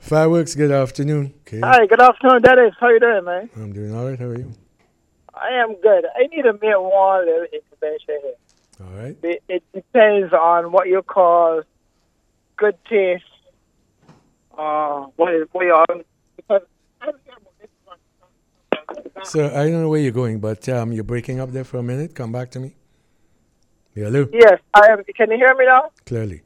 Fireworks, good afternoon. Okay. Hi, good afternoon, Dennis. How you doing, man? I'm doing all right. How are you? I am good. I need to make one little intervention here. All right. It depends on what you call good taste. What you on? Because I don't care about this one. So I don't know where you're going, but you're breaking up there for a minute. Come back to me. Hello? Yes, I am. Can you hear me now? Clearly.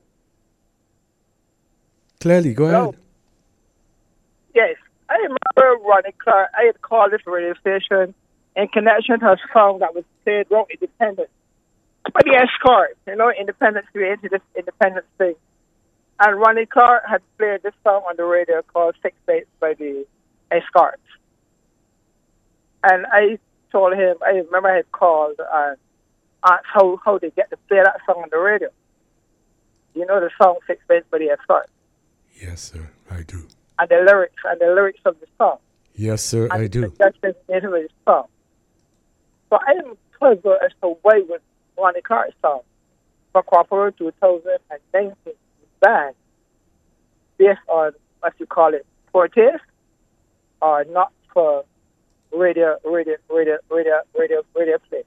Clearly, go Hello? ahead. Yes. I remember Ronnie Clark. I had called this radio station in connection to a song that was played wrong independent. But the Escort, independence created this independence thing. And Ronnie Clark had played this song on the radio called Six Dates by the Escorts. And I told him, I remember I had called and asked how they get to play that song on the radio. You know the song Six Dates by the Escorts? Yes, sir, I do. And the lyrics of the song. Yes, sir, I do. That's the name of the song. So I am puzzled as to why was Ronnie Clark's song for Crawford 2019 banned based on what you call it, poor taste, or not for radio play.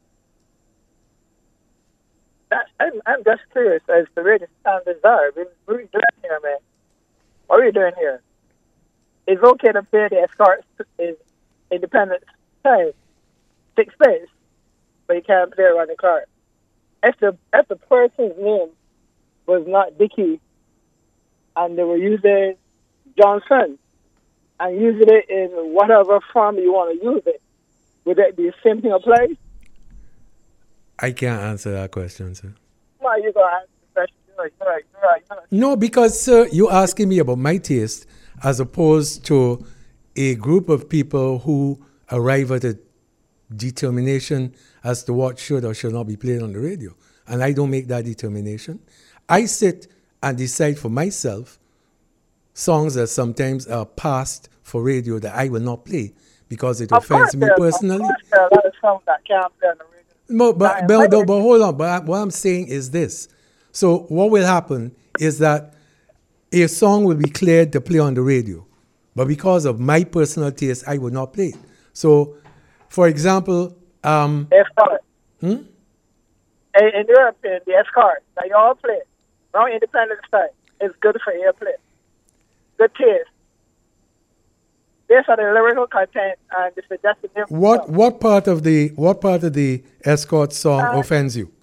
I'm just curious as the radio standards are. What are we doing here, man? What are we doing here? It's okay to play the Escorts in independent time, 6 days, but you can't play Ronnie Clark. If the person's name was not Dickie and they were using Johnson and using it in whatever form you want to use it, would that be the same thing apply? I can't answer that question, sir. Why you going to answer the question? You're right. No, because, sir, you're asking me about my taste as opposed to a group of people who arrive at a determination as to what should or should not be played on the radio. And I don't make that determination. I sit and decide for myself songs that sometimes are passed for radio that I will not play because it offends me personally. Of course, there are a lot of songs that can't play on the radio. No, but hold on. But what I'm saying is this. So what will happen is that a song will be cleared to play on the radio. But because of my personal taste, I will not play it. So, for example... Escort. In Europe, the Escort, that you all play, no independent style, it's good for airplay. Good taste. Based on the lyrical content and the suggested influence. What part of the Escort song offends you?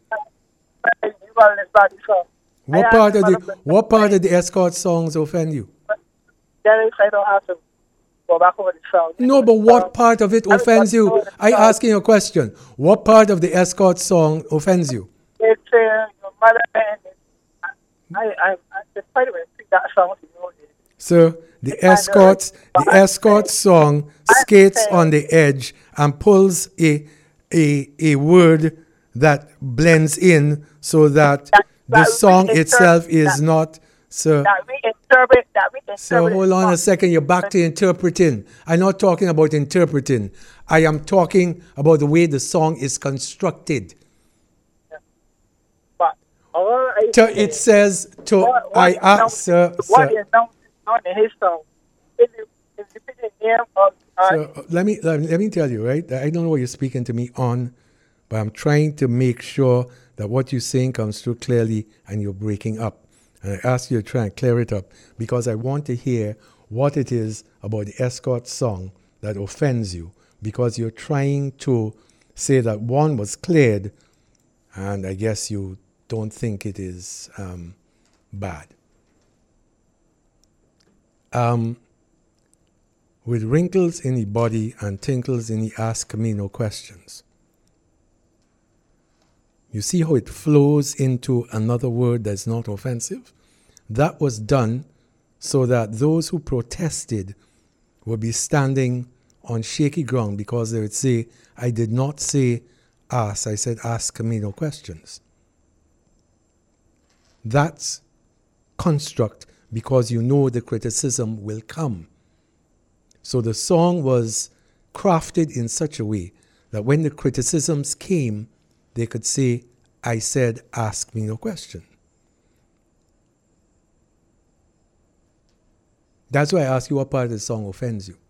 What part of the Escort songs offend you? Dennis, I don't have to go back over the song. No, but what part of it offends you? I asking you a question. What part of the Escort song offends you? It's your mother and I just try to repeat that song to you. So the Escort song skates on the edge and pulls a word that blends in so that the song itself is not. So we interpret. So hold on a second. You're back to interpreting. I'm not talking about interpreting. I am talking about the way the song is constructed. But it says to I ask sir. What is known in his song? If you put the name of so let me tell you, right? I don't know what you're speaking to me on, but I'm trying to make sure that what you're saying comes through clearly and you're breaking up. And I ask you to try and clear it up because I want to hear what it is about the Escort song that offends you because you're trying to say that one was cleared and I guess you don't think it is bad. With wrinkles in the body and tinkles in the ask me no questions. You see how it flows into another word that's not offensive? That was done so that those who protested would be standing on shaky ground because they would say, I did not say ask, I said ask me no questions. That's construct because you know the criticism will come. So the song was crafted in such a way that when the criticisms came, they could say, I said, ask me no question. That's why I ask you what part of the song offends you.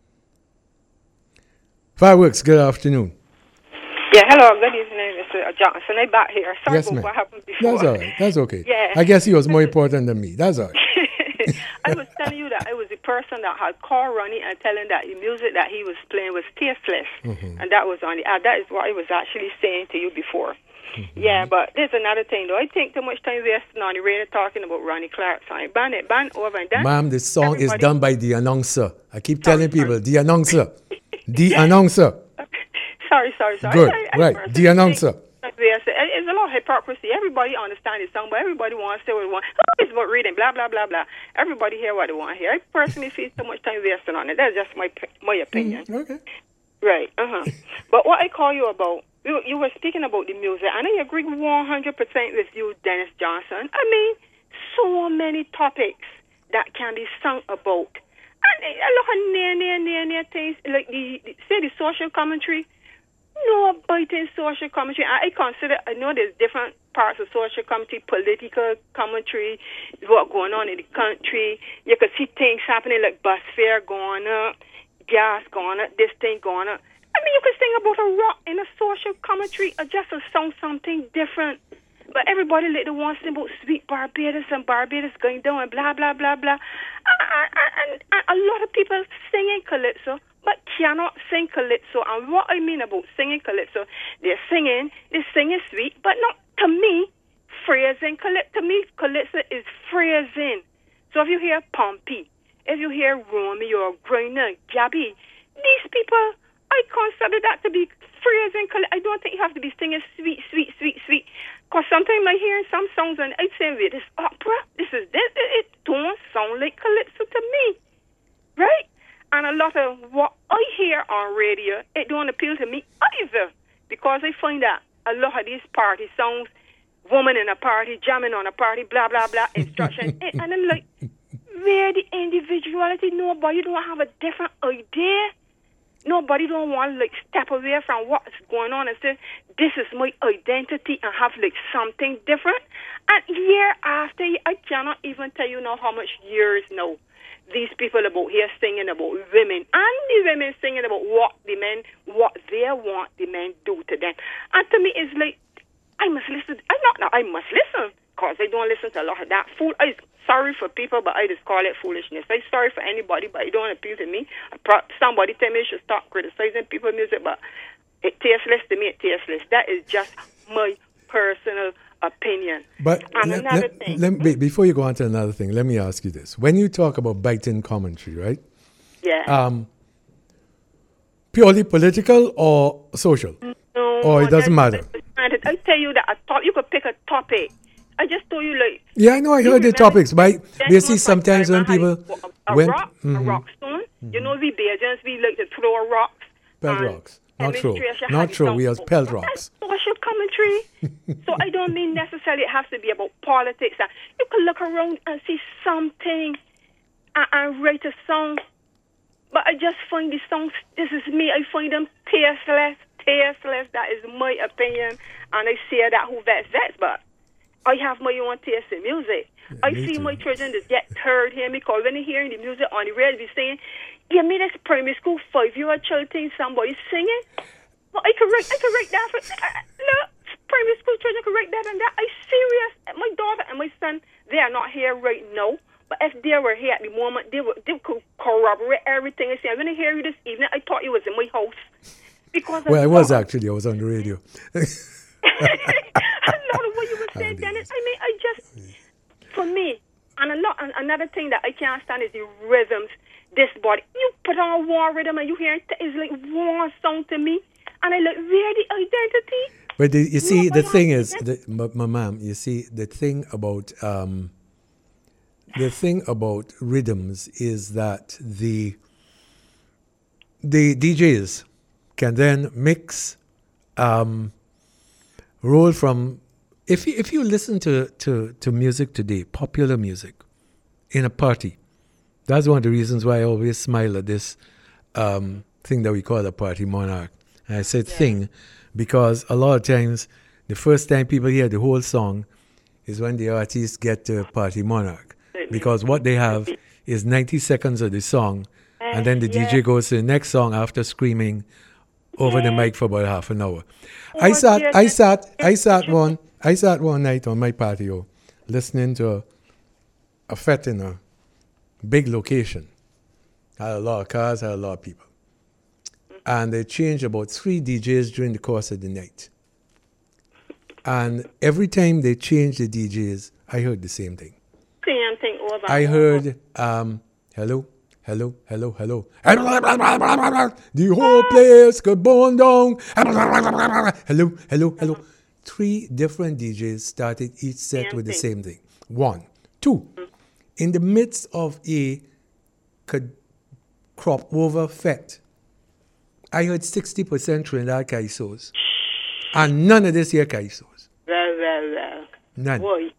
Fireworks, good afternoon. Yeah, hello, good evening, Mr. Johnson. I'm back here. Sorry Yes, about ma'am. what happened before. That's all right. That's okay. Yeah. I guess he was more important than me. That's all right. I was telling you that I was the person that had called Ronnie and telling that the music that he was playing was tasteless. Mm-hmm. And that was on the that is what I was actually saying to you before. Mm-hmm. Yeah, but there's another thing though. I think too much time wasting on the radio talking about Ronnie Clark. So I ban over and done. Ma'am, this song is done by the announcer. I keep telling people, sorry. the announcer. The announcer. Sorry. Good, right. The announcer. It's a lot of hypocrisy. Everybody understands the song, but everybody wants to say what they want. Oh, it's about reading, blah, blah, blah, blah. Everybody hear what they want to hear. I personally feel so much time wasting on it. That's just my opinion. Okay. Right, But what I call you about, you were speaking about the music, and I agree 100% with you, Dennis Johnson. I mean, so many topics that can be sung about. And a lot of near things, like the social commentary. No biting social commentary. I know there's different parts of social commentary, political commentary, what's going on in the country. You could see things happening like bus fare going up, gas going up, this thing going up. I mean, you could sing about a rock in a social commentary or just a song something different. But everybody like the one sing about sweet Barbados and Barbados going down and blah, blah, blah, blah. And a lot of people singing calypso, but cannot sing calypso. And what I mean about singing calypso, they're singing sweet, but not to me, phrasing. To me, calypso is phrasing. So if you hear Pompey, if you hear Romeo, Griner, Gabby, these people, I consider that to be phrasing. I don't think you have to be singing sweet. Because sometimes I hear some songs and I say, wait, this opera, it don't sound like calypso to me. Right? And a lot of what I hear on radio, it don't appeal to me either. Because I find that a lot of these party songs, woman in a party, jamming on a party, blah, blah, blah, instruction. And I'm like, where the individuality? Nobody don't have a different idea. Nobody don't want to like step away from what's going on and say, this is my identity and have like something different. And year after year, I cannot even tell you now how much years now these people about here singing about women and the women singing about what they want the men do to them. And to me, it's like, I must listen because I don't listen to a lot of that fool. I'm sorry for people, but I just call it foolishness. I'm sorry for anybody, but it don't appeal to me. Somebody tell me I should stop criticizing people's music, but it tasteless to me. It tasteless. That is just my personal opinion. But another thing. Before you go on to another thing, let me ask you this. When you talk about biting commentary, right? Yeah. Purely political or social? No. Or it doesn't matter? I tell you that you could pick a topic. I just told you like. Yeah, I know. I heard the topics, but you see sometimes when people a rock stone. Mm-hmm. You know, we Bajans, we like to throw rocks. Pelt rocks. Not true. We use pelt rocks. That's social commentary. So I don't mean necessarily it has to be about politics. You can look around and see something and write a song. But I just find the songs, this is me, I find them tasteless. That is my opinion. And I say that who vets, but I have my own taste in music. Yeah, I see my children just get tired here because when they hearing the music on the radio, they saying, "Give me this primary school 5-year-old child thing somebody singing." Well, I could write that for look, primary school children could write that and that. I serious. My daughter and my son, they are not here right now. But if they were here at the moment, they could corroborate everything I say. When I hear you this evening, I thought you was in my house. Because I was on the radio. I love what you were saying, Dennis. I mean, for me, and another thing that I can't stand is the rhythms. This body, you put on one rhythm and you hear it's like one song to me, and I like where the identity. But you see, the thing is, my ma'am, you see, the thing about rhythms is that the DJs can then mix, roll from. If you listen to music today, popular music, in a party, that's one of the reasons why I always smile at this thing that we call a party monarch. And I said thing because a lot of times the first time people hear the whole song is when the artists get to party monarch, because what they have is 90 seconds of the song, and then the yeah. DJ goes to the next song after screaming over the mic for about half an hour. I Oh, sat dear, one night on my patio listening to a fete in a big location. Had a lot of cars, had a lot of people. And they changed about 3 DJs during the course of the night. And every time they changed the DJs, I heard the same thing. Same thing over. I heard, hello, hello, hello, hello. The whole place could burn down. Hello, hello, hello. 3 different DJs started each set Same with the thing. same thing. 1. 2. In the midst of a crop over fete, I heard 60% Trinidad Caisos. And none of this here Caisos. Well. None. Boy.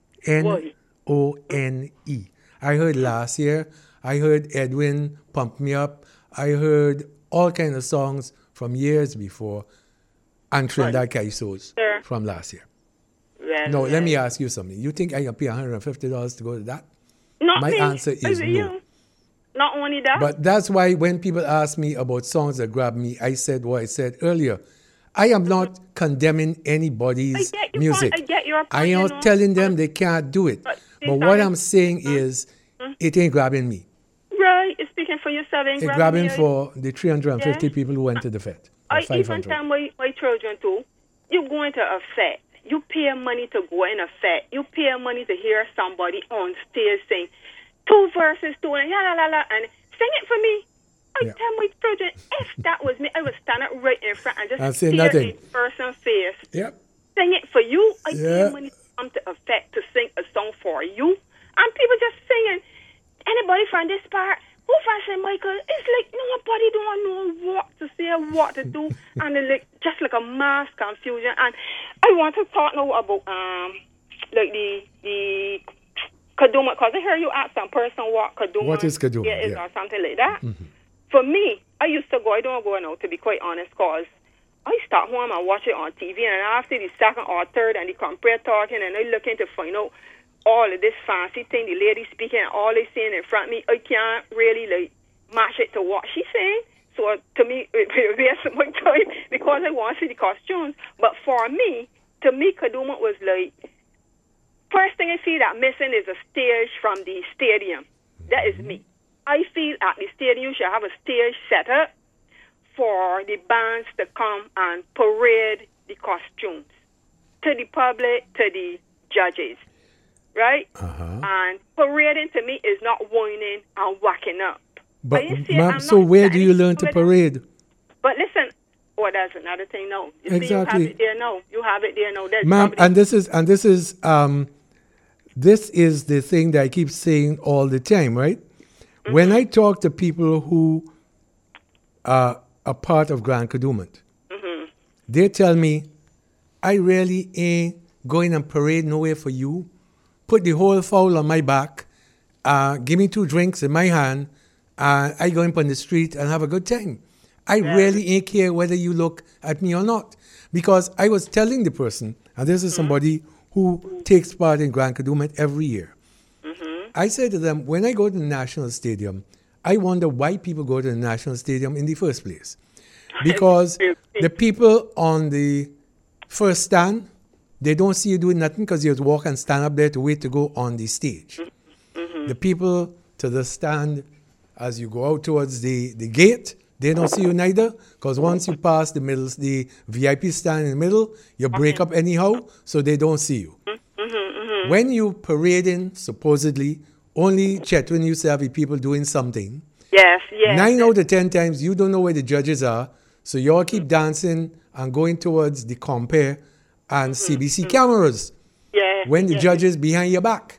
N-O-N-E. I heard last year, I heard Edwin Pump Me Up. I heard all kind of songs from years before and Trinidad Caisos Sure. from last year. Well, No, let me ask you something. You think I can pay $150 to go to that? Not My me. answer is no. You. Not only that. But that's why when people ask me about songs that grab me, I said what I said earlier. I am not condemning anybody's I get your music. point. I get your point, I am you not know. telling them they can't do it. But But what I'm saying is, it ain't grabbing me. right, you're speaking for yourself. Ain't It's grabbing grabbing for the 350 Yeah. people who went to the fete. Or I even 500. tell my children too, you go into a fete. You pay money to go in a fete. You pay money to hear somebody on stage sing 2 verses, 2 and la la la, and sing it for me. I Yeah. tell my children, if that was me, I would stand up right in front and just And say stare nothing. in person's face. Yep. Sing it for you. I Yeah. pay money to come to a fete to sing a song for you. And people just singing. Anybody from this part? Who from St. Michael? It's like nobody don't know what to say, what to do, and it's like just like a mass confusion. And I want to talk now about like the Kaduma, because I hear you ask some person what Kaduma What is Kaduma? is Yeah. or something like that. For me, I used to go. I don't go now, to be quite honest, because I start home and watch it on TV, and after the second or third, and the compare talking, and I looking to find out all of this fancy thing, the lady speaking, and all they saying in front of me, I can't really like match it to what she's saying. So to me, it wastes my time because I want to see the costumes. But for me, to me, Kaduma was like, first thing I feel that missing is a stage from the stadium. That is me. I feel at the stadium you should have a stage set up for the bands to come and parade the costumes to the public, to the judges, right? And parading to me is not whining and whacking up. But, you see, ma'am, I'm so not where do you standing learn to with it. parade? But listen, that's another thing. No, you see, you Exactly. have it there. No, you have it there. No, that's Ma'am, probably- and this is the thing that I keep saying all the time, right? When I talk to people who are a part of Grand Kadooment, they tell me, I really ain't going and parade nowhere for you. Put the whole fowl on my back, give me 2 drinks in my hand, I go up on the street and have a good time. I really ain't care whether you look at me or not. Because I was telling the person, and this is somebody who takes part in Grand Kadooment every year. I said to them, when I go to the National Stadium, I wonder why people go to the National Stadium in the first place. Because the people on the first stand, they don't see you doing nothing because you have to walk and stand up there to wait to go on the stage. The people to the stand, as you go out towards the gate, they don't see you neither, because once you pass the VIP stand in the middle, you break up anyhow, so they don't see you. When you parading, supposedly, only Chetwin used to have the people doing something. yes. 9 out of 10 times, you don't know where the judges are, so you all keep dancing and going towards the compare and CBC cameras Yeah. when the yeah. judges behind your back.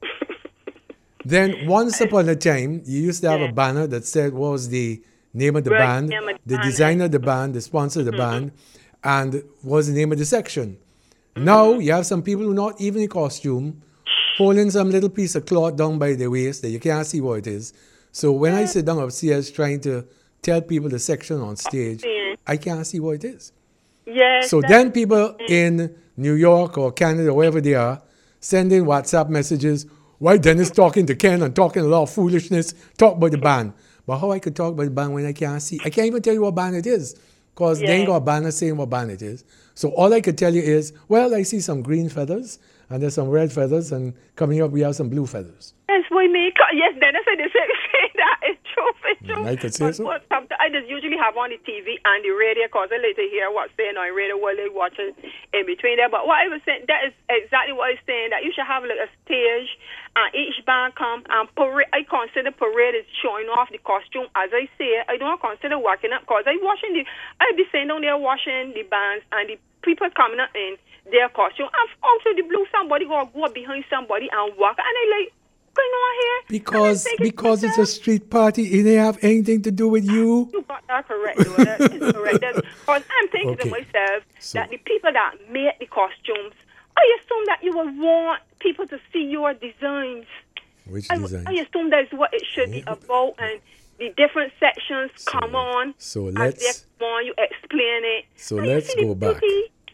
Then once upon a time, you used to have a banner that said what was the name of the Right, band, name of the the band, designer of the band, the sponsor of the band, and what was the name of the section. Now you have some people who not even in costume, holding some little piece of cloth down by their waist that you can't see what it is. So when I sit down upstairs trying to tell people the section on stage, I can't see what it is. Yes. So then people in New York or Canada or wherever they are sending WhatsApp messages, Why Dennis talking to Ken and talking a lot of foolishness, talk about the band. But how I could talk about the band when I can't see? I can't even tell you what band it is because they ain't got a banner saying what band it is. So all I could tell you is, well, I see some green feathers and there's some red feathers and coming up we have some blue feathers. Yes, we make. Yes, Dennis said the same thing. That is true. It's true. I could say so. I just usually have on the TV and the radio because I later hear what's saying on radio while they watch it in between there. But what I was saying, that is exactly what I was saying, that you should have like a stage and each band come and parade. I consider parade is showing off the costume. As I say, I don't consider working up because I be saying down there watching the bands and the people coming up in their costume. And also the blue somebody go behind somebody and walk. And I like, going on here? Because it's a street party, it didn't have anything to do with you. You got that correct, though. That is correct. Because I'm thinking to myself that the people that made the costumes, I assume that you would want people to see your designs. Which design? I assume that's what it should be about, and the different sections come on. So let's you explain it. So let's go back.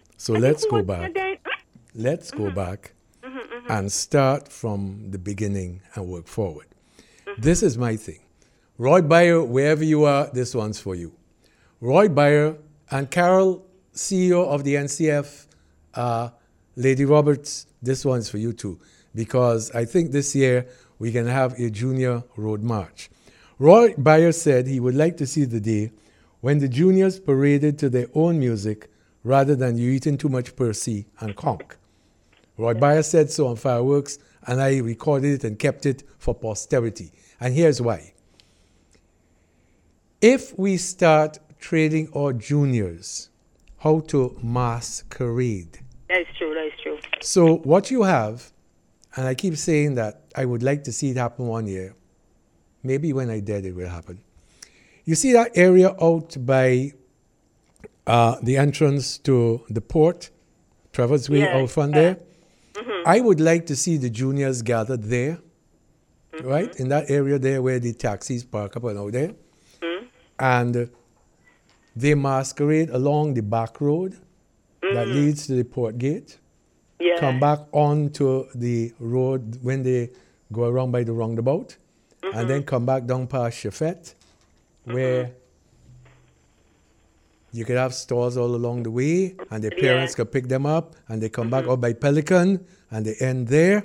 Let's go back and start from the beginning and work forward. This is my thing. Roy Bayer, wherever you are, this one's for you. Roy Bayer and Carol, CEO of the NCF, Lady Roberts, this one's for you too. Because I think this year we can have a junior road march. Roy Bayer said he would like to see the day when the juniors paraded to their own music rather than you eating too much Percy and conch. Roy Bayer said so on Fireworks, and I recorded it and kept it for posterity. And here's why. If we start training our juniors how to masquerade. That's true. So what you have, and I keep saying that I would like to see it happen one year. Maybe when I dead it will happen. You see that area out by the entrance to the port, Travers Way out front there? I would like to see the juniors gathered there, right? In that area there where the taxis park up and out there. And they masquerade along the back road that leads to the port gate. Come back onto the road when they go around by the roundabout. And then come back down past Chafette, where you could have stores all along the way, and their parents could pick them up, and they come back out by Pelican, and they end there,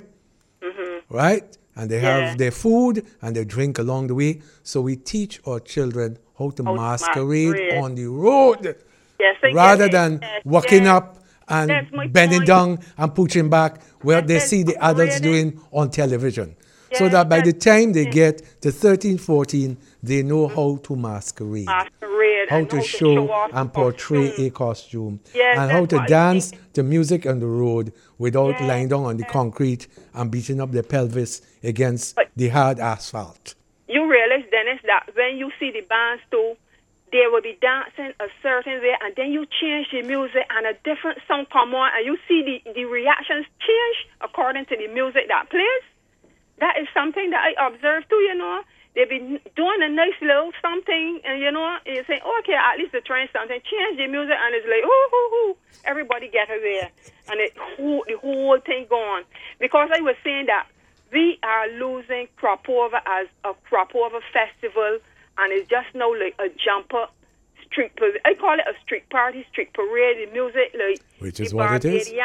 right? And they have their food and their drink along the way. So we teach our children how to masquerade on the road, rather than walking up and bending down and pushing back where they see the adults doing on television. So that by the time they get to 13, 14, they know how to masquerade, how to show and portray a costume, and how to dance to music on the road without lying down on the concrete and beating up their pelvis against the hard asphalt. You realize, Dennis, that when you see the bands too, they will be dancing a certain way, and then you change the music and a different song come on, and you see the reactions change according to the music that plays. That is something that I observed too, They be doing a nice little something, and you say, okay, at least they're trying something. Change the music, and it's like, ooh, everybody get away, and the whole thing gone. Because I was saying that we are losing Crop Over as a Crop Over festival, and it's just now like a jumper street parade. I call it a street party, street parade. The music, like which is what it is.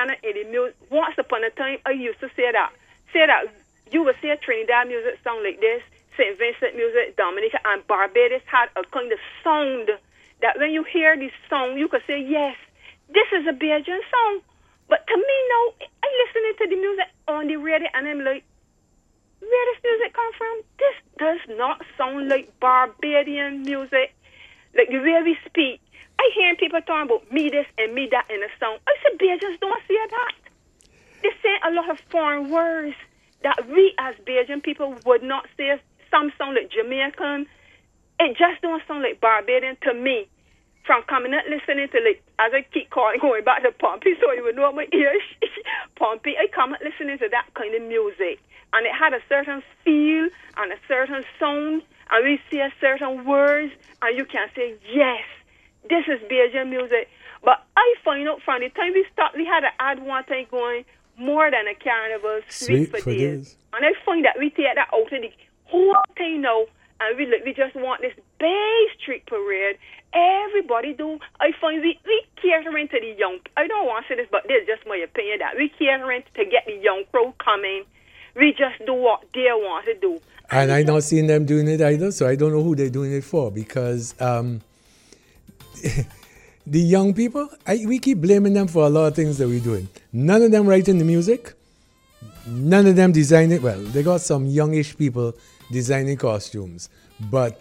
Once upon a time, I used to say that you would say Trinidad music sound like this. St. Vincent music, Dominica, and Barbados had a kind of sound that when you hear this song, you could say, yes, this is a Bajan song. But to me, no, I listening to the music on the radio, and I'm like, where does music come from? This does not sound like Barbadian music, like the way we speak. I hear people talking about me this and me that in a song. I said, Bajans don't say that. They say a lot of foreign words that we as Bajan people would not say. Some sound like Jamaican. It just don't sound like Barbadian to me. From coming up listening to, like, as I keep going back to Pompey, so you would know my ears. Pompey, I come up listening to that kind of music. And it had a certain feel and a certain sound. And we see a certain words. And you can say, yes, this is Bajan music. But I find out from the time we stopped, we had an ad one time going, more than a carnival, Sweet sweet for for days. days. And I find that we take that out of the whole thing now, and we just want this big street parade. Everybody do. I find we catering to the young. I don't want to say this, but this is just my opinion that we catering to get the young crowd coming. We just do what they want to do. And I not seen them doing it either, so I don't know who they're doing it for, because the young people, we keep blaming them for a lot of things that we're doing. None of them writing the music. None of them design it. Well, they got some youngish people designing costumes, but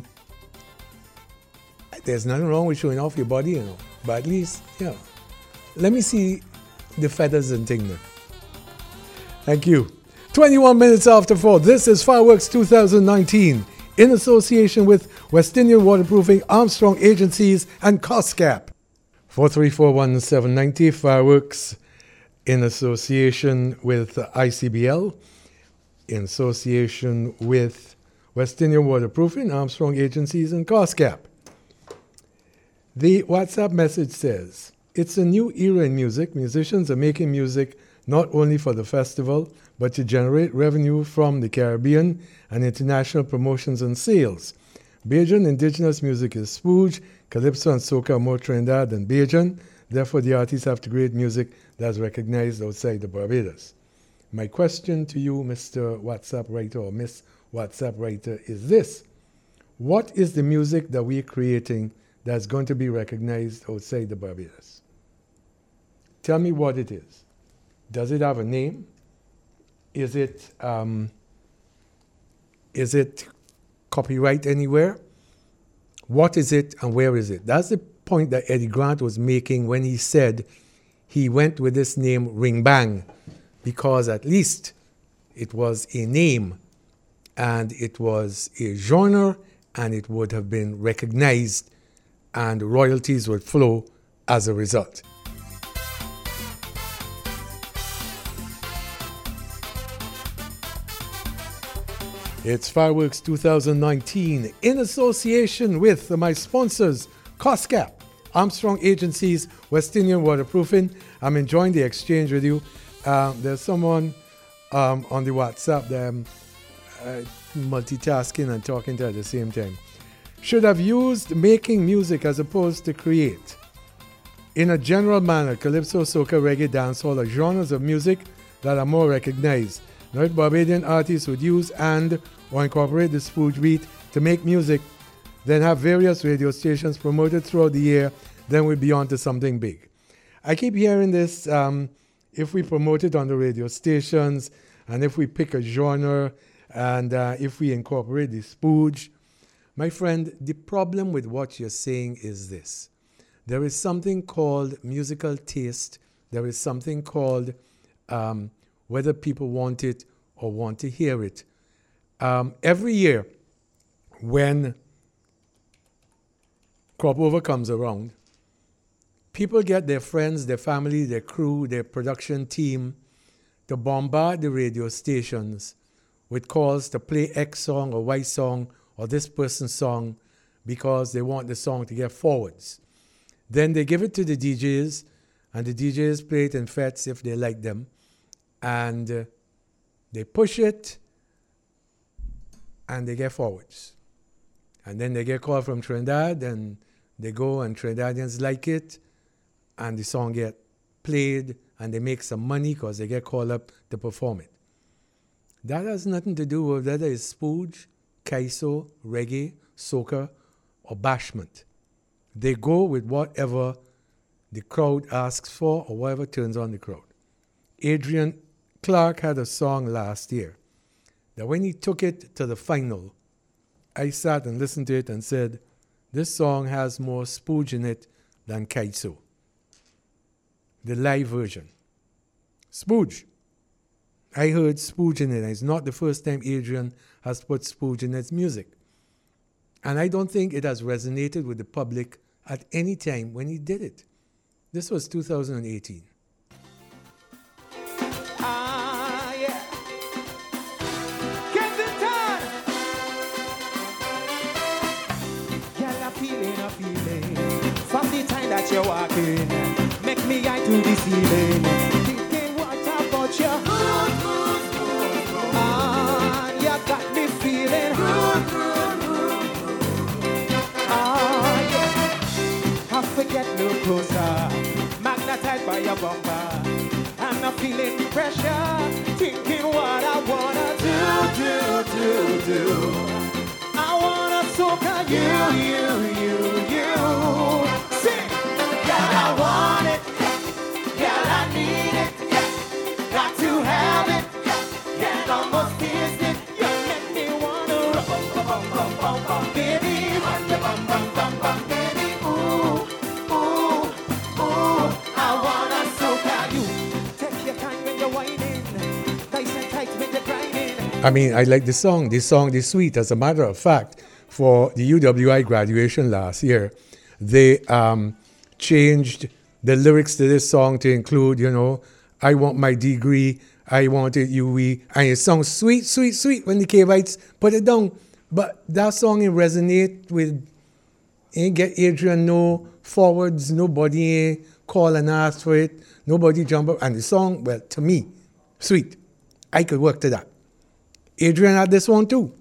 there's nothing wrong with showing off your body, you know. But at least, yeah. Let me see the feathers and things. Thank you. 21 minutes after 4. This is Fireworks 2019 in association with West Indian Waterproofing, Armstrong Agencies, and COSCAP. 4341790 Fireworks in association with ICBL, in association with West Indian Waterproofing, Armstrong Agencies, and COSCAP. The WhatsApp message says, it's a new era in music. Musicians are making music not only for the festival, but to generate revenue from the Caribbean and international promotions and sales. Bajan indigenous music is spooge, calypso and soca are more Trinidad than Bajan. Therefore, the artists have to create music that's recognized outside the Barbados. My question to you, Mr. WhatsApp writer or Miss WhatsApp writer, is this. What is the music that we're creating that's going to be recognized outside the Barbados? Tell me what it is. Does it have a name? Is it copyright anywhere? What is it and where is it? That's the point that Eddie Grant was making when he said he went with this name Ring Bang, because at least it was a name and it was a genre and it would have been recognized and royalties would flow as a result. It's Fireworks 2019 in association with my sponsors, COSCAP, Armstrong Agencies, West Indian Waterproofing. I'm enjoying the exchange with you. There's someone on the WhatsApp that I'm multitasking and talking to at the same time. Should have used making music as opposed to create. In a general manner, calypso, soca, reggae, dancehall are genres of music that are more recognized. Now, if Barbadian artists would use and or incorporate the spooge beat to make music, then have various radio stations promoted throughout the year, then we'd be on to something big. I keep hearing this, if we promote it on the radio stations, and if we pick a genre, and if we incorporate the spooge. My friend, the problem with what you're saying is this. There is something called musical taste. There is something called whether people want it or want to hear it. Every year, when crop over comes around, people get their friends, their family, their crew, their production team to bombard the radio stations with calls to play X song or Y song or this person's song because they want the song to get forwards. Then they give it to the DJs, and the DJs play it in fets if they like them. And they push it, and they get forwards. And then they get called from Trinidad, and they go, and Trinidadians like it, and the song get played, and they make some money because they get called up to perform it. That has nothing to do with whether it's spooge, kaiso, reggae, soca, or bashment. They go with whatever the crowd asks for or whatever turns on the crowd. Adrian Clark had a song last year that when he took it to the final, I sat and listened to it and said, this song has more spooge in it than kaiso. The live version. Spooge. I heard spooge in it. It's not the first time Adrian has put spooge in his music. And I don't think it has resonated with the public at any time when he did it. This was 2018. Yeah. Kensington! Girl, a feeling. From the time that you're walking, make me eye to the ceiling. Thinking what a your bumper. And I'm feeling pressure, thinking what I wanna do. I wanna soca you. Sing! Girl, I want it. Girl, I need it. Got to have it. Can't almost taste it. You make me wanna bum, baby. Bum, baby. Ooh. I wanna soca you. Take your time when you're whining. Nice and tight when you're grinding. I mean, I like the song. This song is sweet. As a matter of fact, for the UWI graduation last year, they changed the lyrics to this song to include, I want my degree, I want it, and it sounds sweet when the Cavites put it down. But that song, it resonate with, ain't get Adrian no forwards, nobody call and ask for it, nobody jump up. And the song, well, to me, sweet. I could work to that. Adrian had this one too.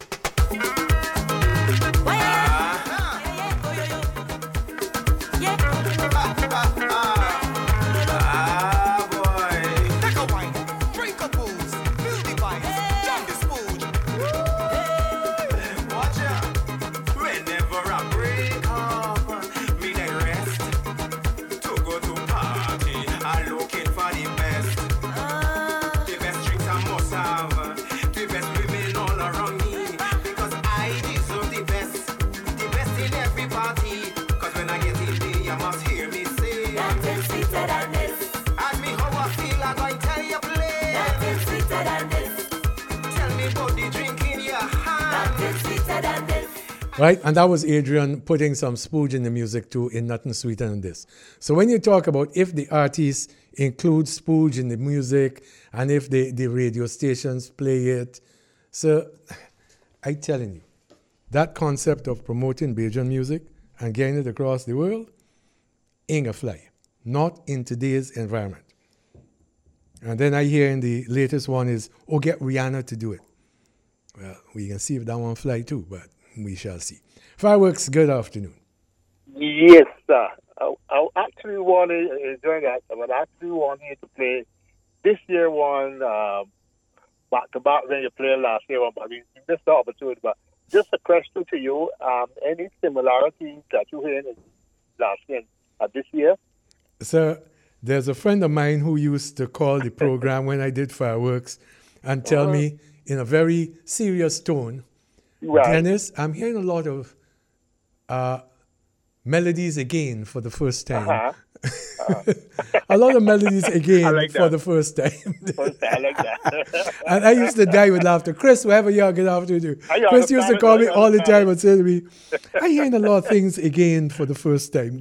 Right? And that was Adrian putting some spooge in the music too, in Nothing Sweeter Than This. So when you talk about if the artist includes spooge in the music and if the radio stations play it, so I'm telling you, that concept of promoting Bajan music and getting it across the world ain't a fly. Not in today's environment. And then I hear in the latest one is, get Rihanna to do it. Well, we can see if that one fly too, but we shall see. Fireworks, good afternoon. Yes, sir. I actually wanted, enjoying that, but I actually wanted to play this year one back to back when you played last year one, but we missed the opportunity. But just a question to you, any similarities that you heard in last year and this year? Sir, there's a friend of mine who used to call the program when I did Fireworks and tell me in a very serious tone, right. Dennis, I'm hearing a lot of melodies again for the first time. A lot of melodies again for the first time. I like that. And I used to die with laughter. Chris, wherever you are, good afternoon. Chris used to call me all the time and say to me, I'm hearing a lot of things again for the first time.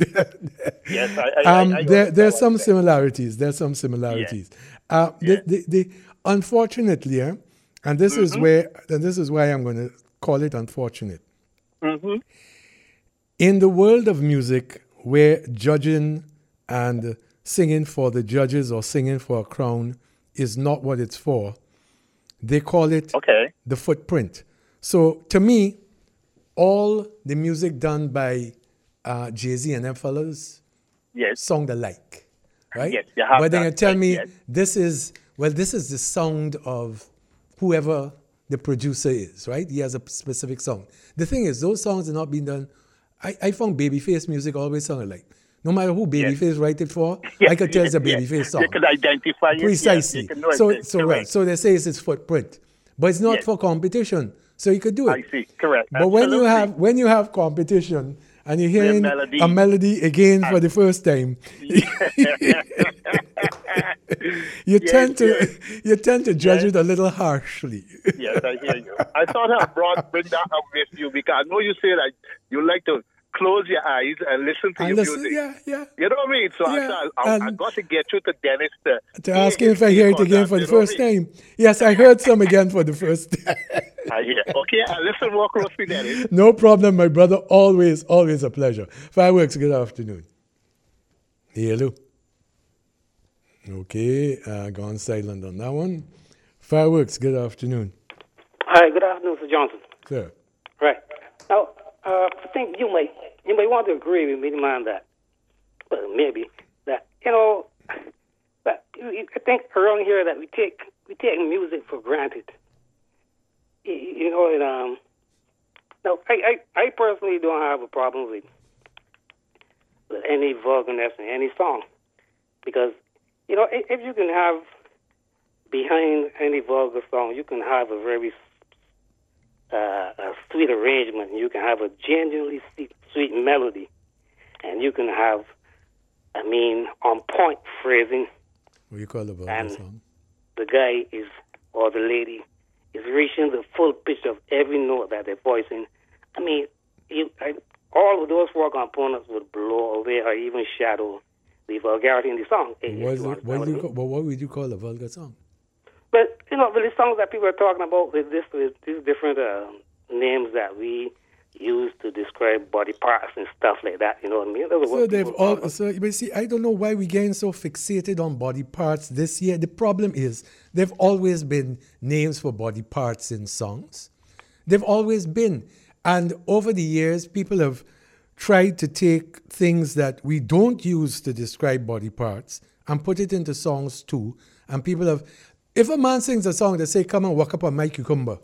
Yes, there's some similarities. There's some similarities. The unfortunately, and this is why I'm going to call it unfortunate. Mm-hmm. In the world of music, where judging and singing for the judges or singing for a crown is not what it's for, they call it the footprint. So to me, all the music done by Jay-Z and them fellas sound alike, right? Yes, but then you tell me this is the sound of whoever the producer is, right? He has a specific song. The thing is, those songs are not being done. I found Babyface music always sound alike. No matter who Babyface write it for, I could tell it's a Babyface song. You can identify it. Precisely. So they say it's his footprint. But it's not for competition. So you could do it. I see. Correct. But when you have competition and you're hearing a melody again for the first time, you tend to judge it a little harshly. Yes, I hear you. I thought I bring that up with you because I know you say that you like to close your eyes and listen to your music. Yeah. You know what I mean? So I got to get you to Dennis to ask him if I hear it again for the first time. Yes, I heard some again for the first time. I hear. Okay, I'll listen more closely, Dennis. No problem, my brother. Always a pleasure. Fireworks, good afternoon. Hello. Okay, gone silent on that one. Fireworks, good afternoon. Hi, good afternoon, Sir Johnson. Sir. Right. Now, I think you may want to agree with me on that. Well, maybe that, I think around here that we take music for granted. You know, and no, I personally don't have a problem with any vulgarness in any song, because you know, if you can have behind any vulgar song, you can have a very a sweet arrangement. You can have a genuinely sweet melody, and you can have, I mean, on point phrasing. What do you call a vulgar and song? The guy is, or the lady, is reaching the full pitch of every note that they're voicing. I mean, all of those four components would blow away or even shadow the vulgarity in the song. What would you call a vulgar song? But, you know, with the songs that people are talking about with these different names that we use to describe body parts and stuff like that, you know what I mean? But see, I don't know why we're getting so fixated on body parts this year. The problem is there've always been names for body parts in songs. They've always been. And over the years, people have tried to take things that we don't use to describe body parts and put it into songs too. And people have... If a man sings a song that say, "Come and walk up on my cucumber,"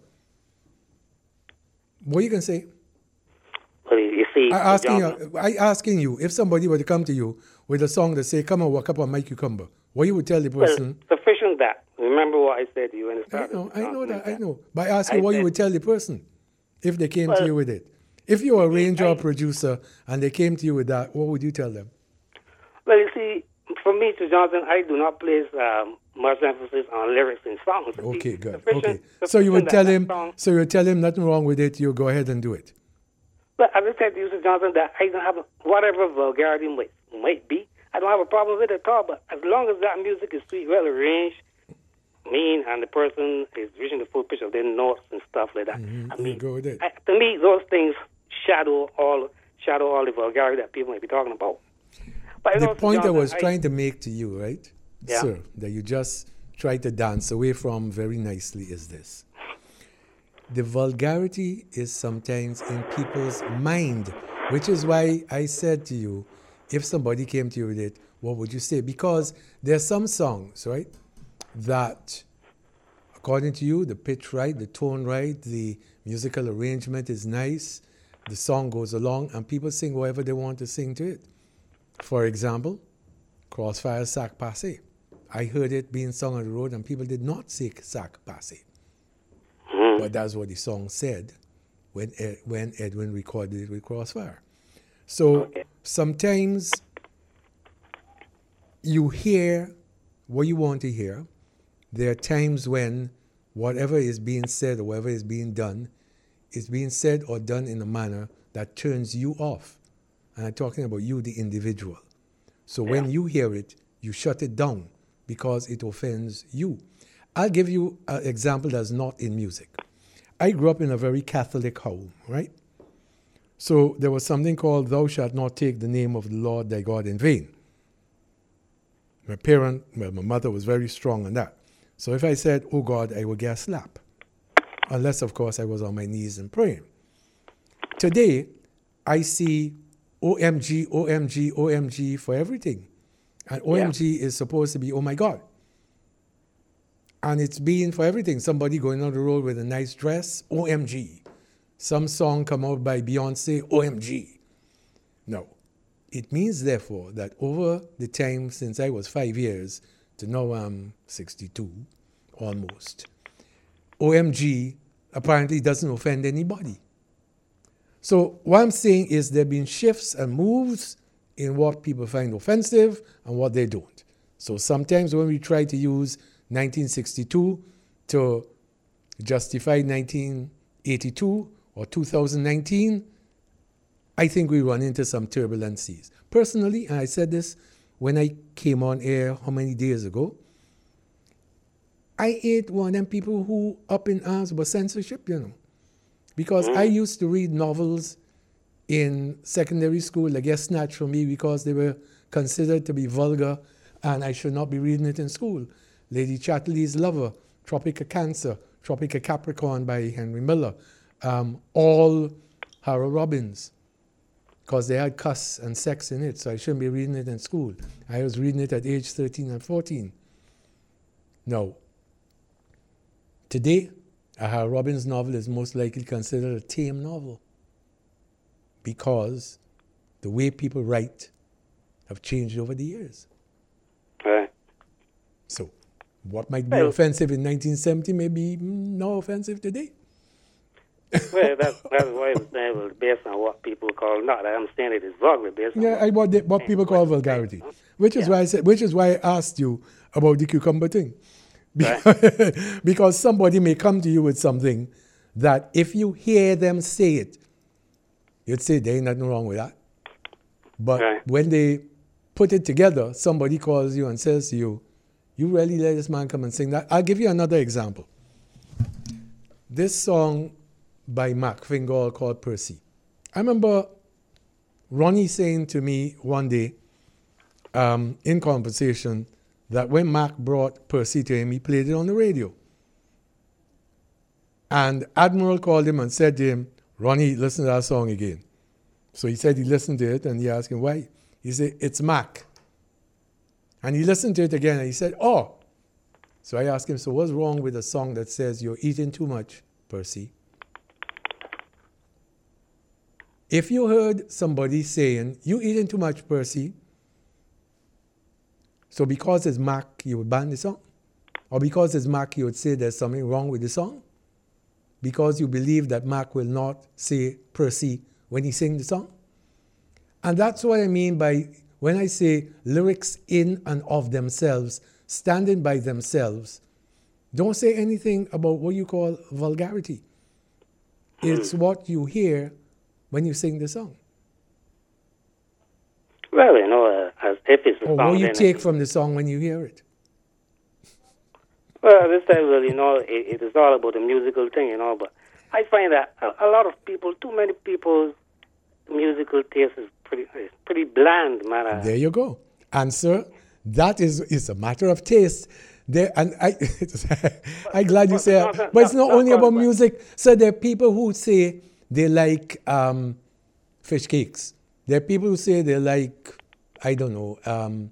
what are you going to say? Well, you see, I asking you, if somebody were to come to you with a song that say, "Come and walk up on my cucumber," what you would tell the person? Well, sufficient that. Remember what I said to you in the start. I know. But I ask you what you would tell the person if they came to you with it. If you were a arranger or producer and they came to you with that, what would you tell them? Well, you see, for me, Mr. Johnson, I do not place much emphasis on lyrics in songs. Okay, good. Okay. So you would tell him. So you would tell him nothing wrong with it. You go ahead and do it. But I would say to you, Mr. Johnson, that I don't have whatever vulgarity might be. I don't have a problem with it at all. But as long as that music is sweet, well arranged, mean, and the person is reaching the full pitch of their notes and stuff like that. Mm-hmm. I mean, go with it. To me, those things shadow all the vulgarity that people might be talking about. But the point I was trying to make to you, right, sir, that you just tried to dance away from very nicely is this. The vulgarity is sometimes in people's mind, which is why I said to you, if somebody came to you with it, what would you say? Because there are some songs, right, that, according to you, the pitch right, the tone right, the musical arrangement is nice, the song goes along, and people sing whatever they want to sing to it. For example, Crossfire Sac Passe. I heard it being sung on the road and people did not say Sac Passe. But that's what the song said when Edwin recorded it with Crossfire. So sometimes you hear what you want to hear. There are times when whatever is being said or whatever is being done is being said or done in a manner that turns you off. And I'm talking about you, the individual. So when you hear it, you shut it down because it offends you. I'll give you an example that's not in music. I grew up in a very Catholic home, right? So there was something called, "Thou shalt not take the name of the Lord thy God in vain." My mother was very strong on that. So if I said, "Oh God," I would get a slap. Unless, of course, I was on my knees and praying. Today, I see OMG, OMG, OMG for everything. And OMG is supposed to be, oh my God. And it's being for everything. Somebody going on the road with a nice dress, OMG. Some song come out by Beyonce, OMG. No. It means, therefore, that over the time since I was 5 years to now I'm 62, almost, OMG apparently doesn't offend anybody. So what I'm saying is there have been shifts and moves in what people find offensive and what they don't. So sometimes when we try to use 1962 to justify 1982 or 2019, I think we run into some turbulent seas. Personally, and I said this when I came on air how many days ago, I ain't one of them people who up in arms about censorship, you know. Because I used to read novels in secondary school that get snatched from me because they were considered to be vulgar and I should not be reading it in school. Lady Chatterley's Lover, Tropic of Cancer, Tropic of Capricorn by Henry Miller, all Harold Robbins, because they had cuss and sex in it, so I shouldn't be reading it in school. I was reading it at age 13 and 14. Now, today, a Hal Robbins novel is most likely considered a tame novel because the way people write have changed over the years. Right. So, what might be offensive in 1970 may be no offensive today. Well, that's why I'm saying it was based on what people call, not I understand it is vulgar, based on what people call vulgarity. Which is why I asked you about the cucumber thing. Right. Because somebody may come to you with something that if you hear them say it, you'd say there ain't nothing wrong with that. But when they put it together, somebody calls you and says to you, you really let this man come and sing that? I'll give you another example. This song by Mac Fingall called Percy. I remember Ronnie saying to me one day in conversation that when Mac brought Percy to him, he played it on the radio. And Admiral called him and said to him, Ronnie, listen to that song again. So he said he listened to it, and he asked him, why? He said, it's Mac. And he listened to it again, and he said, oh. So I asked him, so what's wrong with a song that says you're eating too much, Percy? If you heard somebody saying, you eating too much, Percy, so because it's Mac, you would ban the song? Or because it's Mac, you would say there's something wrong with the song? Because you believe that Mac will not say Percy when he sings the song? And that's what I mean by when I say lyrics in and of themselves, standing by themselves, don't say anything about what you call vulgarity. It's what you hear when you sing the song. Well, as if it's a or song. what you take from the song when you hear it. Well, this time, it is all about the musical thing, but I find that a lot of people, too many people's musical taste is pretty bland, man. There you go. Answer. That is a matter of taste. There, and I'm glad you say that. But it's not only about music. So there are people who say they like fish cakes. There are people who say they like, I don't know,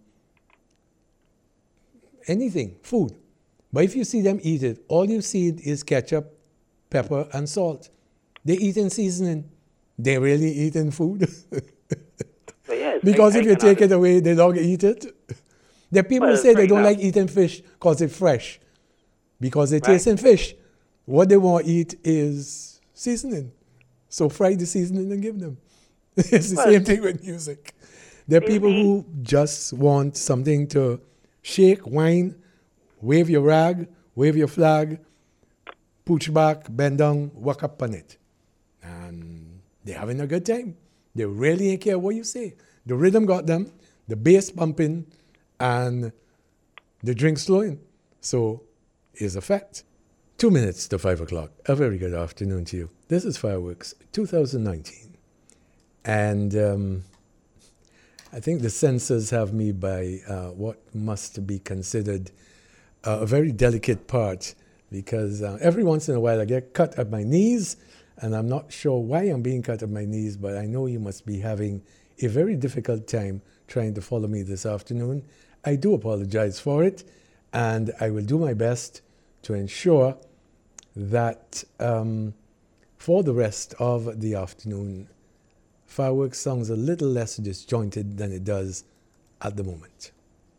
anything, food. But if you see them eat it, all you see is ketchup, pepper, and salt. They're eating seasoning. They're really eating food. Yes, because if you take it away, they don't eat it. There are people who say they don't like eating fish because it's fresh. Because they taste in fish. What they want to eat is seasoning. So fry the seasoning and give them. It's the same thing with music. There are people who just want something to shake, whine, wave your rag, wave your flag, pooch back, bend down, walk up on it. And they're having a good time. They really don't care what you say. The rhythm got them, the bass pumping, and the drink flowing. So it's a fact. 2 minutes to 5 o'clock. A very good afternoon to you. This is Fireworks 2019. And I think the censors have me by what must be considered a very delicate part, because every once in a while I get cut at my knees, and I'm not sure why I'm being cut at my knees, but I know you must be having a very difficult time trying to follow me this afternoon. I do apologize for it, and I will do my best to ensure that for the rest of the afternoon, Fireworks sounds a little less disjointed than it does at the moment.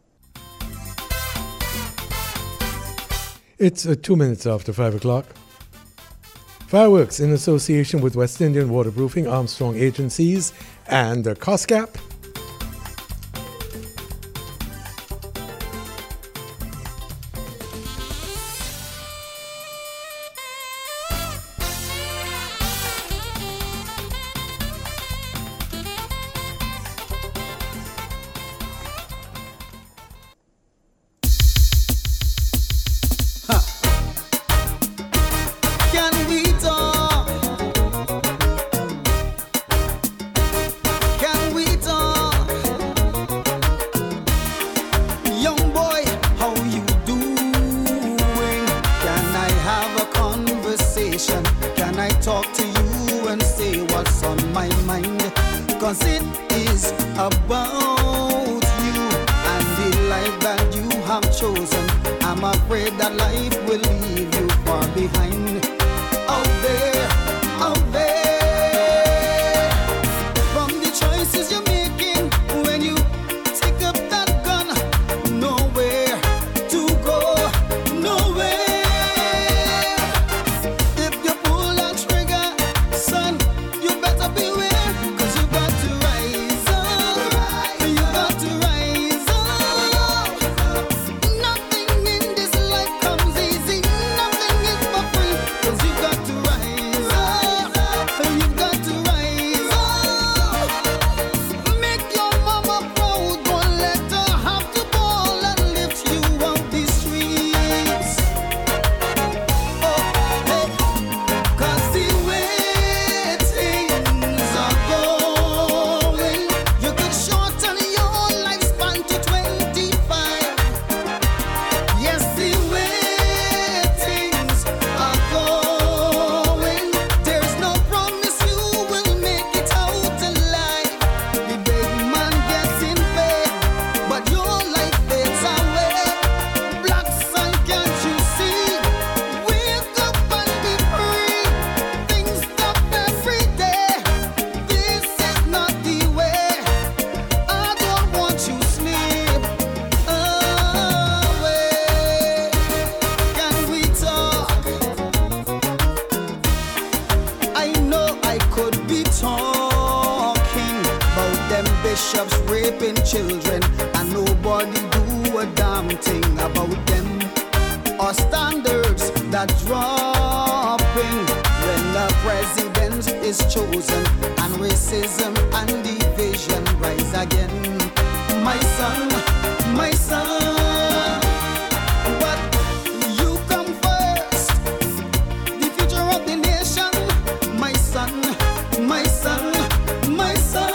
It's 2 minutes after 5 o'clock. Fireworks, in association with West Indian Waterproofing, Armstrong Agencies, and COSCAP. Chosen. I'm I'm afraid that life will leave you far behind. Out there, out there. From the choices you're making when you take up that gun, nowhere to go, nowhere. If you pull that trigger, son, you better beware, 'cause you got to rise up. You got to rise up. Nothing in this life comes easy. Nothing is for free. 'Cause you got to rise up. You got to rise up. Make your mama proud. Don't let her have to ball and lift you out the streets. Oh, hey. 'Cause the way things are going, you could shorten your lifespan to 25. Yes, the way things are going, there's no promise you will make it out alive. The big man gets in bed, but your life fades away. Black sun, can't you see? Wake up and be free. Things stop every day. This is not the way. I don't want you sleep away. Can we talk? I know I could be talking about them bishops raping children and nobody do a damn thing about them, or standards that dropping when the president is chosen and racism and division rise again. My son, my son, but you come first, the future of the nation. My son, my son, my son.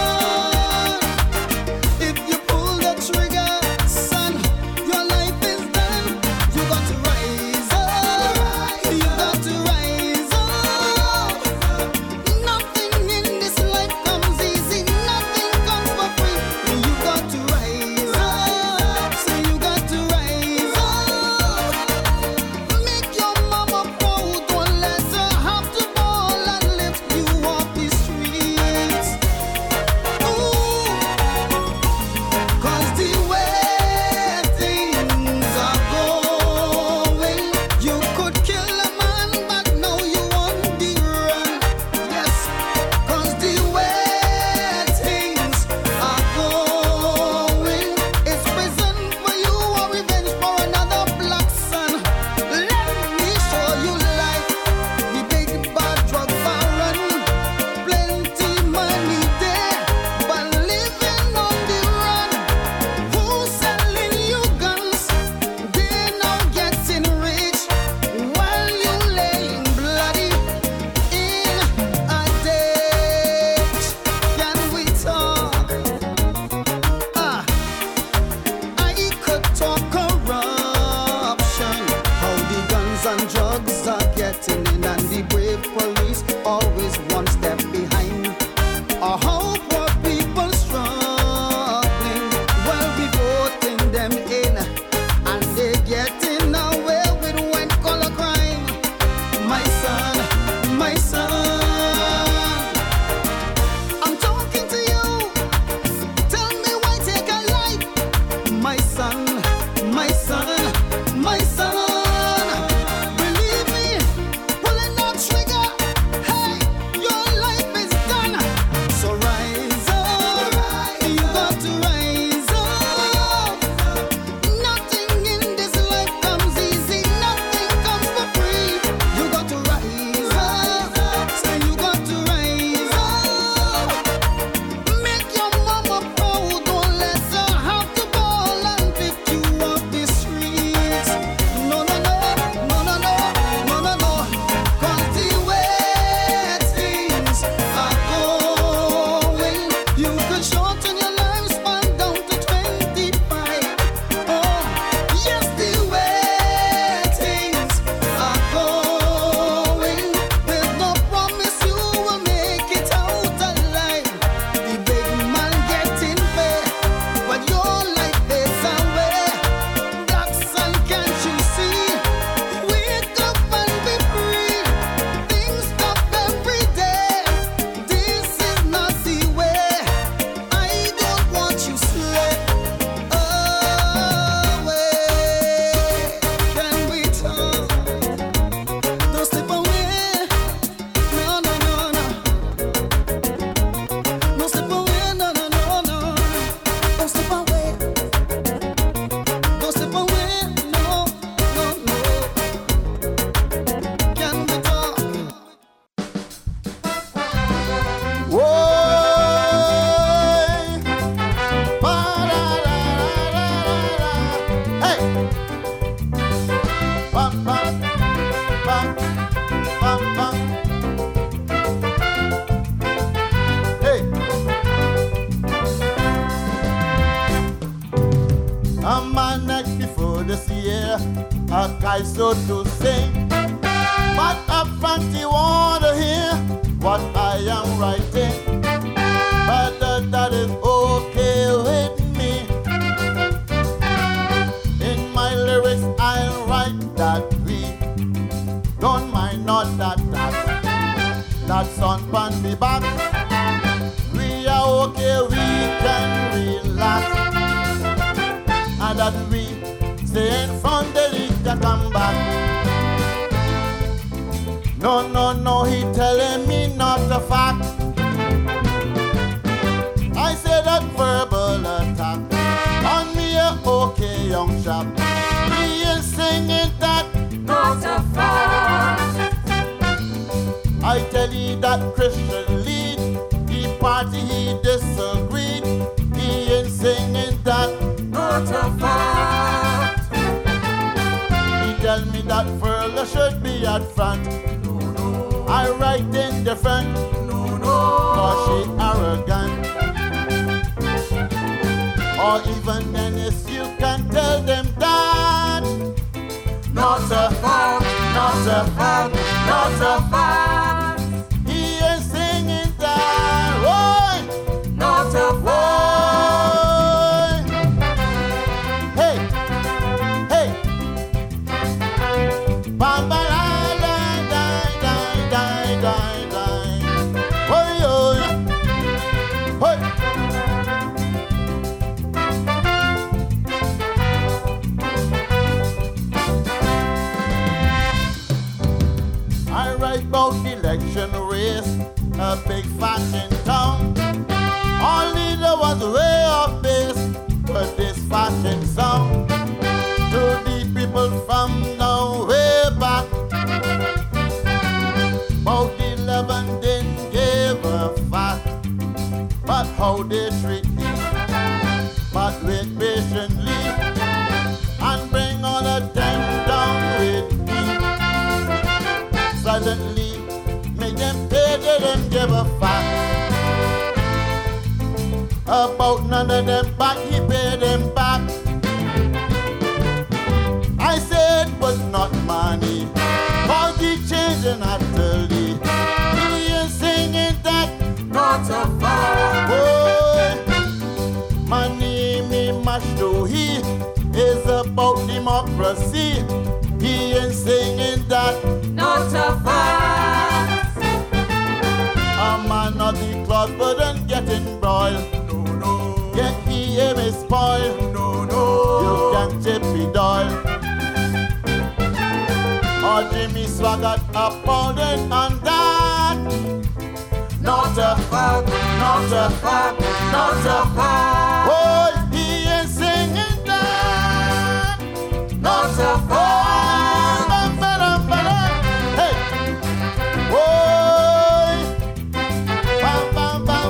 If you pull the trigger, son, your life is done. You got to rise up. You got to rise up. Nothing in this life comes easy. Nothing comes for free. You got to rise I so to sing. But up front you wanna hear what I am writing. But that is okay with me. In my lyrics I'll write that we don't mind not that that's on panty back. We are okay, we can relax. And that we stay in front the league to come back. No, he telling me not the fact. I say that verbal attack on me a okay young chap. He is singing that not a fact. I tell you that Christian lead, the party he disagreed. He ain't singing that not a fact. He tell me that Furler should be at front. I write it different, cause she arrogant. Or even Dennis, you can tell them that not a fact, not a fact, not a fact. He is singing that, boy, not a fact. Hey, hey, Bamba la la die, die, die, die, die. Oh, yeah. Hey. I write about election race, a big fashion town. Only there was way off base for this fashion song. To the people from now way back, about 11 didn't give a fuck, but how they treat me. But wait patiently and bring all of them down with me. Suddenly, make them pay, they don't give a fuck. About none of them back, he paid them back. I said it was not money, cause he changing utterly. He is singing that not a fact. Boy, money me much to he is about democracy. He ain't singing that not a fact. A man of the cloth wouldn't get embroiled. No. Get he aim is spoiled. No. You can't Chippy Doyle. Or Jimmy Swaggart upholding on that. Not a fact, not a fact, not a fact. Oh, he ain't singing that. Not a fact. Hey, boy. Bam, bam, bam,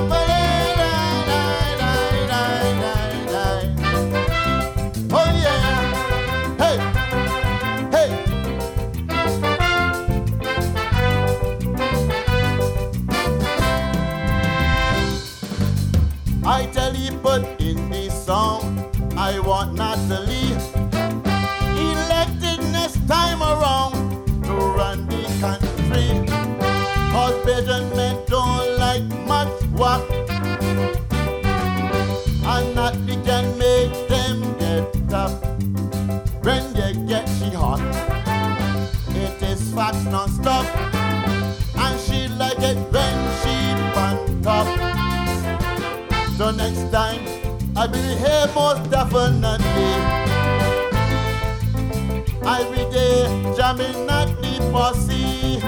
oh yeah. Hey, hey. I tell you, put in the song, I want Natalie elected next time around to run the country. Cause Belgian men don't like much work, and Natalie can make them get tough. When they get she hot, it is facts non-stop, and she like it when she on top. So next time I'll be here most definitely. I'll be there jamming at the posse.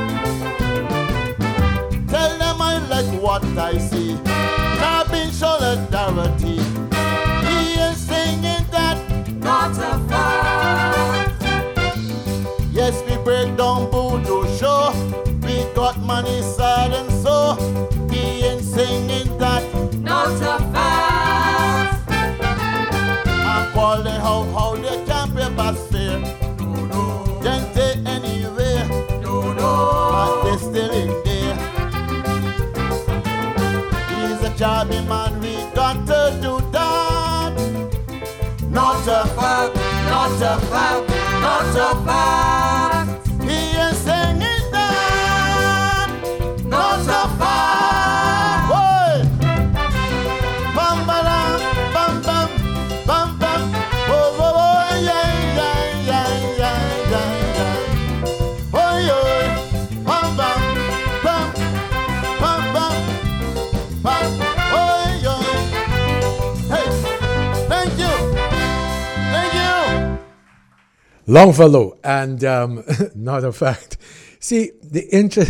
Tell them I like what I see. Cabin solidarity. He is singing that not a fact. Yes, we break down Voodoo show. We got money sad and so. He ain't singing that not a fact. And call them how they can't pay bus fare. No. Can't take anywhere. No. But they still in there. He's a jobby man, we got to do that. Not a fact, not a fact, not so far. He is singing that, not so far. Boy, bam bam bam bam bam bam. Oh oh oh yeah yeah yeah yeah yeah yeah. Oh yeah, bam bam bam bam bam bam. Oh yeah. Hey, thank you. Thank you. Longfellow, and not a fact. See, the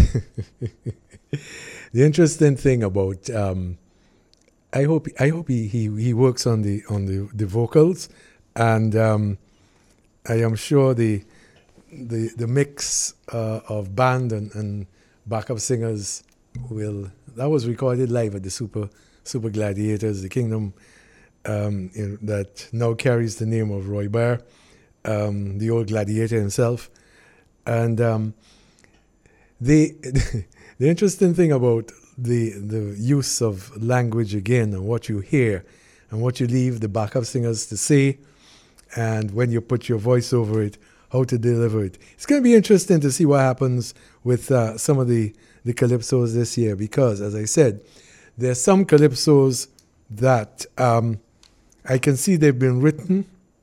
interesting thing about I hope he works on the vocals, and I am sure the mix of band and backup singers that was recorded live at the Super Gladiators, the Kingdom that now carries the name of Roy Barr, the old gladiator himself. And the interesting thing about the use of language again, and what you hear and what you leave the backup singers to say, and when you put your voice over it, how to deliver it. It's going to be interesting to see what happens with some of the calypsos this year, because, as I said, there's some calypsos that I can see they've been written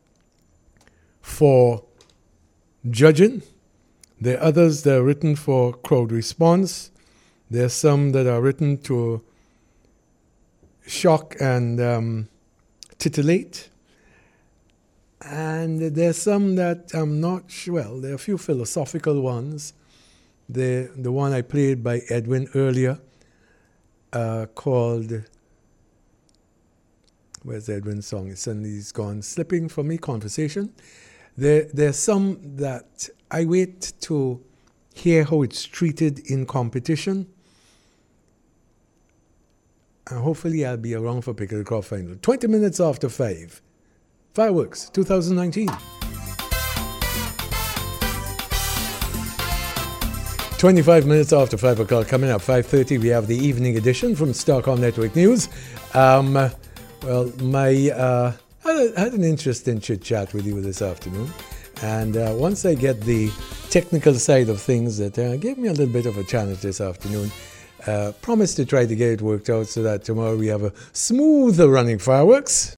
for judging. There are others that are written for crowd response. There are some that are written to shock and titillate. And there's some that I'm not sure. Well, there are a few philosophical ones. The one I played by Edwin earlier, called, where's Edwin's song? It's gone slipping from me, Conversation. There's some that I wait to hear how it's treated in competition. And hopefully I'll be around for Pick of the Crop final. 20 minutes after 5. Fireworks 2019. 25 minutes after 5 o'clock. Coming up 5:30, we have the evening edition from Starcom Network News. I had an interesting chit chat with you this afternoon, and once I get the technical side of things that gave me a little bit of a challenge this afternoon, promise to try to get it worked out so that tomorrow we have a smoother running fireworks.